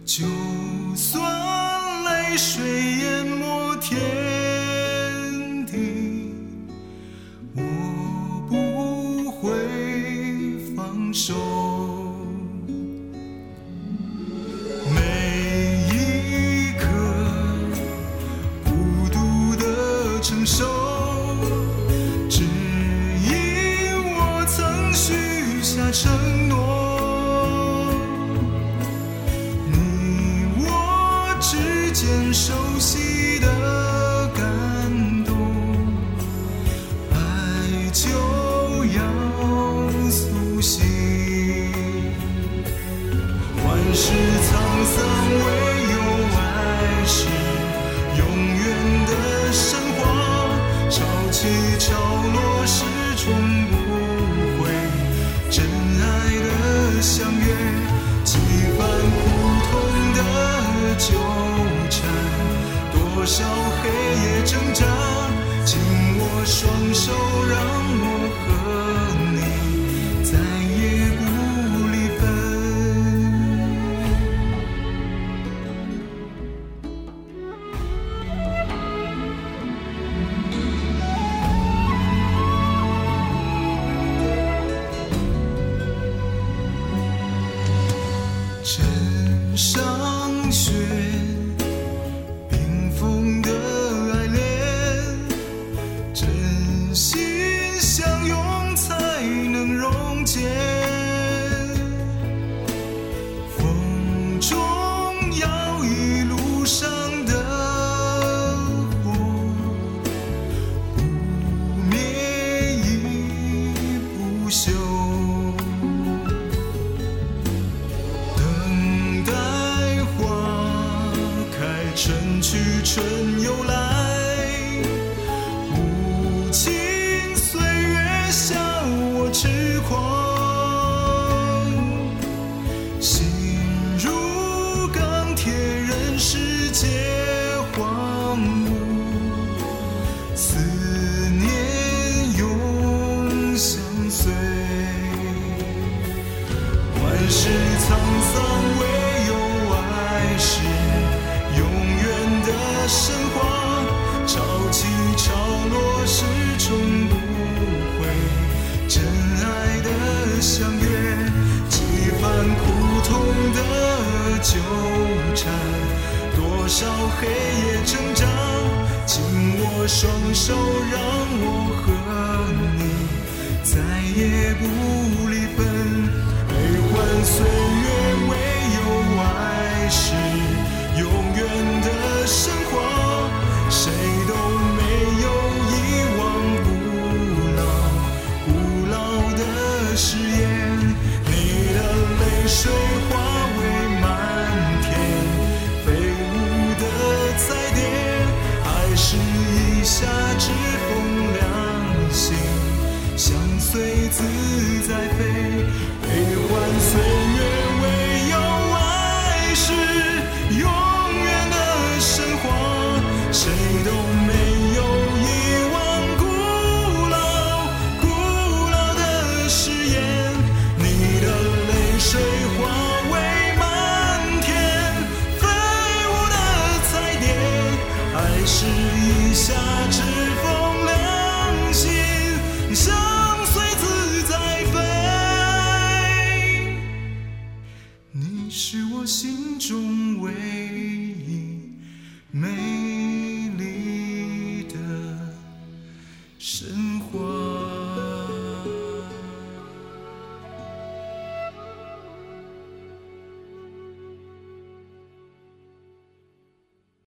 就算泪水淹没天地，我不会放手。每一刻孤独的承受，只因我曾许下承诺。熟悉的感动，爱就要苏醒。万事沧桑，唯有爱是永远的神话。潮起潮落，始终不会真爱的相约。几番苦痛的纠缠，多少黑夜挣扎，紧握双手，让我和你再也不离枕上雪，冰封的爱恋，真心相拥才能溶解。风中摇曳路上的火，不灭亦不休。春去春又来，无情岁月笑我痴狂。心如钢铁，任世界荒芜，思念永相随。万事沧桑，唯有爱是永远的神话。潮起潮落，始终不会真爱的相约。几番苦痛的纠缠，多少黑夜挣扎，紧握双手，让我和你再也不离分。悲欢岁月，唯有爱是永远的神话。谁都没有遗忘古老的誓言。你的泪水化为漫天飞舞的彩蝶，爱是一夏之风凉心，相随自在飞。悲欢岁月，唯有爱是永远的神话。谁都没有遗忘古老的誓言。你的泪水化为漫天飞舞的彩蝶，爱是一夏之风凉心，相随自在飞。你是我心中唯一美丽的神